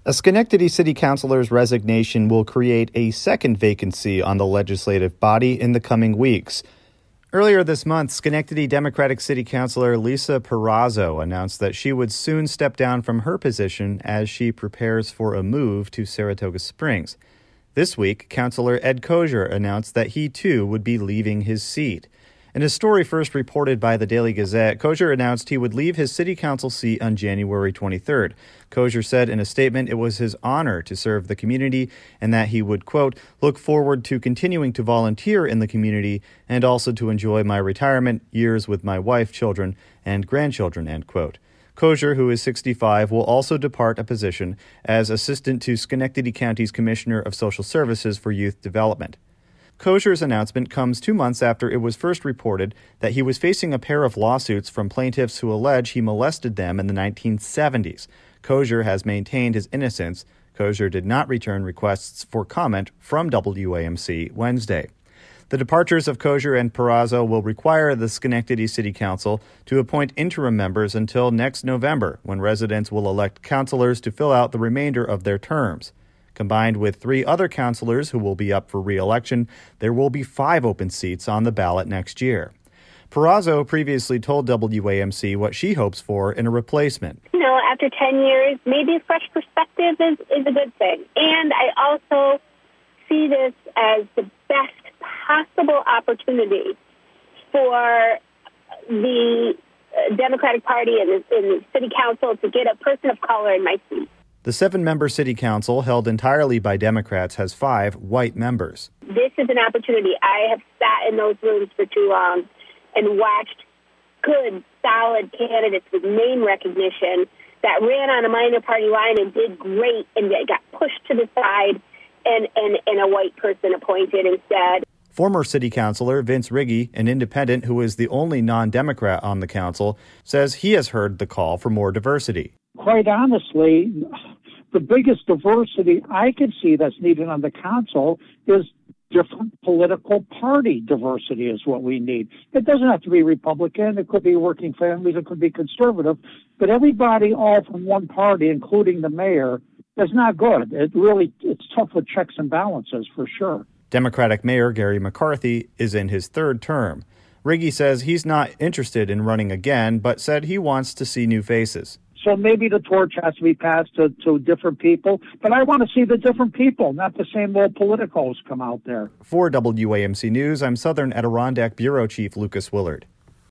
A Schenectady City Councilor's resignation will create a second vacancy on the legislative body in the coming weeks. Earlier this month, Schenectady Democratic City Councilor Lisa Perazo announced that she would soon step down from her position as she prepares for a move to Saratoga Springs. This week, Councilor Ed Kosier announced that he too would be leaving his seat. In a story first reported by the Daily Gazette, Kosier announced he would leave his city council seat on January 23rd. Kosier said in a statement it was his honor to serve the community and that he would, quote, look forward to continuing to volunteer in the community and also to enjoy my retirement years with my wife, children, and grandchildren, end quote. Kosier, who is 65, will also depart a position as assistant to Schenectady County's Commissioner of Social Services for Youth Development. Kosier's announcement comes 2 months after it was first reported that he was facing a pair of lawsuits from plaintiffs who allege he molested them in the 1970s. Kosier has maintained his innocence. Kosier did not return requests for comment from WAMC Wednesday. The departures of Kosier and Perazo will require the Schenectady City Council to appoint interim members until next November, when residents will elect councilors to fill out the remainder of their terms. Combined with 3 other councilors who will be up for re-election, there will be 5 open seats on the ballot next year. Perazo previously told WAMC what she hopes for in a replacement. After 10 years, maybe a fresh perspective is a good thing. And I also see this as the best possible opportunity for the Democratic Party and the City Council to get a person of color in my seat. The 7-member city council, held entirely by Democrats, has 5 white members. This is an opportunity. I have sat in those rooms for too long and watched good, solid candidates with name recognition that ran on a minor party line and did great and got pushed to the side and a white person appointed instead. Former city councilor Vince Riggi, an independent who is the only non-Democrat on the council, says he has heard the call for more diversity. Quite honestly, the biggest diversity I could see that's needed on the council is different political party diversity is what we need. It doesn't have to be Republican. It could be working families. It could be conservative. But everybody all from one party, including the mayor, is not good. It's tough with checks and balances for sure. Democratic Mayor Gary McCarthy is in his 3rd term. Riggi says he's not interested in running again, but said he wants to see new faces. So maybe the torch has to be passed to different people. But I want to see the different people, not the same old politicos come out there. For WAMC News, I'm Southern Adirondack Bureau Chief Lucas Willard.